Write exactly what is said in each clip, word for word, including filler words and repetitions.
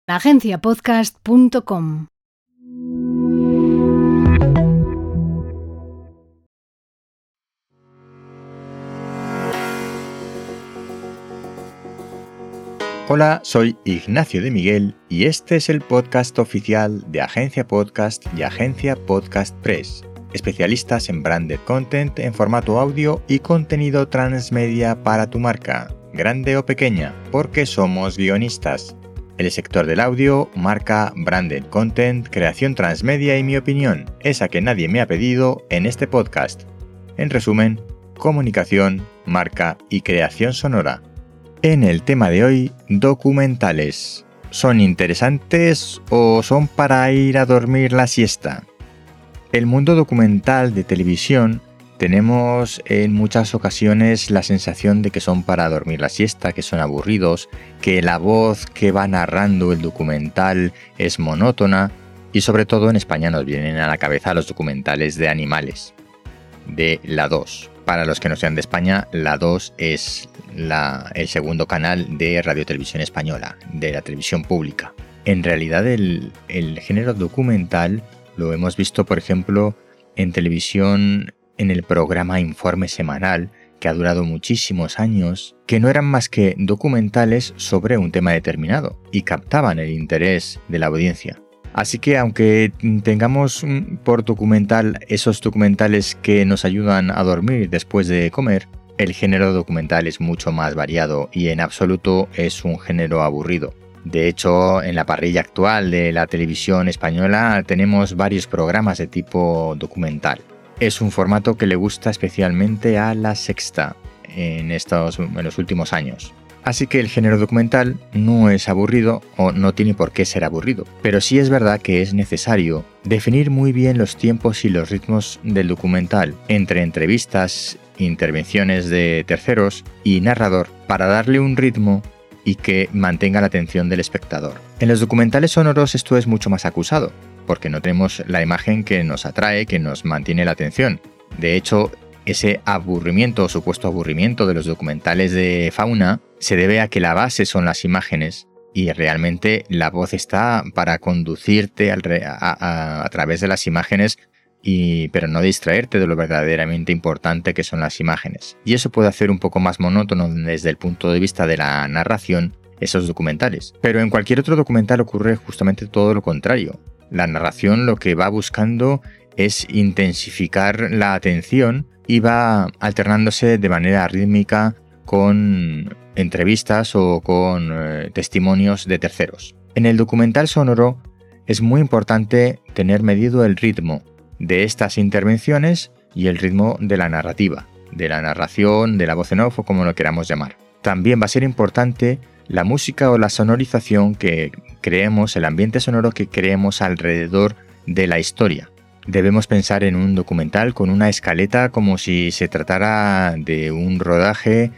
agencia podcast punto com. Hola, soy Ignacio de Miguel y este es el podcast oficial de Agencia Podcast y Agencia Podcast Press, especialistas en branded content en formato audio y contenido transmedia para tu marca, grande o pequeña, porque somos guionistas. El sector del audio, marca, branded content, creación transmedia y mi opinión, esa que nadie me ha pedido en este podcast. En resumen, comunicación, marca y creación sonora. En el tema de hoy, documentales. ¿Son interesantes o son para ir a dormir la siesta? El mundo documental de televisión tenemos en muchas ocasiones la sensación de que son para dormir la siesta, que son aburridos, que la voz que va narrando el documental es monótona y sobre todo en España nos vienen a la cabeza los documentales de animales, de La dos. Para los que no sean de España, La dos es la, el segundo canal de Radio Televisión Española, de la televisión pública. En realidad el, el género documental lo hemos visto, por ejemplo, en televisión en el programa Informe Semanal, que ha durado muchísimos años, que no eran más que documentales sobre un tema determinado y captaban el interés de la audiencia. Así que aunque tengamos por documental esos documentales que nos ayudan a dormir después de comer, el género documental es mucho más variado y en absoluto es un género aburrido. De hecho, en la parrilla actual de la televisión española tenemos varios programas de tipo documental. Es un formato que le gusta especialmente a La Sexta en, estos, en los últimos años. Así que el género documental no es aburrido o no tiene por qué ser aburrido. Pero sí es verdad que es necesario definir muy bien los tiempos y los ritmos del documental entre entrevistas, intervenciones de terceros y narrador para darle un ritmo y que mantenga la atención del espectador. En los documentales sonoros esto es mucho más acusado, porque no tenemos la imagen que nos atrae, que nos mantiene la atención. De hecho, ese aburrimiento o supuesto aburrimiento de los documentales de fauna se debe a que la base son las imágenes y realmente la voz está para conducirte al re- a, a, a través de las imágenes, y, pero no distraerte de lo verdaderamente importante que son las imágenes. Y eso puede hacer un poco más monótono desde el punto de vista de la narración esos documentales. Pero en cualquier otro documental ocurre justamente todo lo contrario. La narración lo que va buscando es intensificar la atención y va alternándose de manera rítmica con entrevistas o con eh, testimonios de terceros. En el documental sonoro es muy importante tener medido el ritmo de estas intervenciones y el ritmo de la narrativa, de la narración, de la voz en off o como lo queramos llamar. También va a ser importante la música o la sonorización que creemos, el ambiente sonoro que creemos alrededor de la historia. Debemos pensar en un documental con una escaleta como si se tratara de un rodaje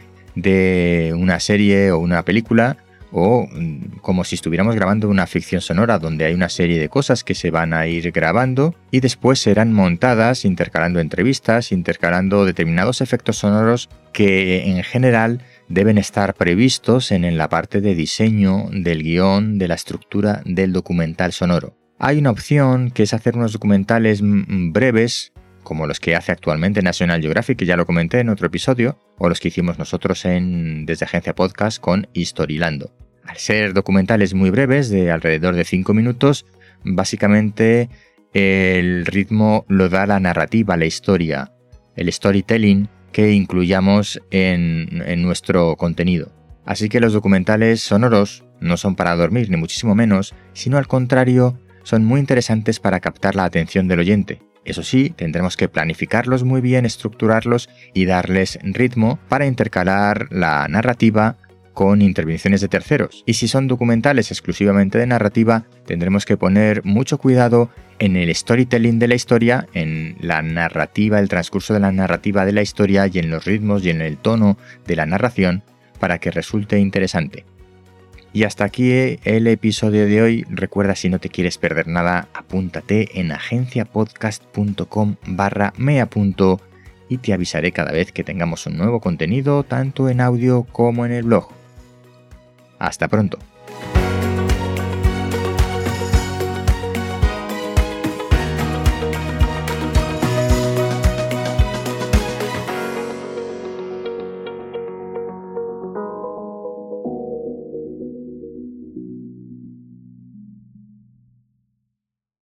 de una serie o una película, o como si estuviéramos grabando una ficción sonora donde hay una serie de cosas que se van a ir grabando y después serán montadas intercalando entrevistas, intercalando determinados efectos sonoros que en general deben estar previstos en la parte de diseño del guión, de la estructura del documental sonoro. Hay una opción que es hacer unos documentales breves, como los que hace actualmente National Geographic, que ya lo comenté en otro episodio, o los que hicimos nosotros en, desde Agencia Podcast con Historylando. Al ser documentales muy breves, de alrededor de cinco minutos, básicamente el ritmo lo da la narrativa, la historia, el storytelling que incluyamos en, en nuestro contenido. Así que los documentales sonoros no son para dormir, ni muchísimo menos, sino al contrario, son muy interesantes para captar la atención del oyente. Eso sí, tendremos que planificarlos muy bien, estructurarlos y darles ritmo para intercalar la narrativa con intervenciones de terceros. Y si son documentales exclusivamente de narrativa, tendremos que poner mucho cuidado en el storytelling de la historia, en la narrativa, el transcurso de la narrativa de la historia y en los ritmos y en el tono de la narración para que resulte interesante. Y hasta aquí el episodio de hoy. Recuerda, si no te quieres perder nada, apúntate en agenciapodcast punto com barra me apunto y te avisaré cada vez que tengamos un nuevo contenido, tanto en audio como en el blog. Hasta pronto.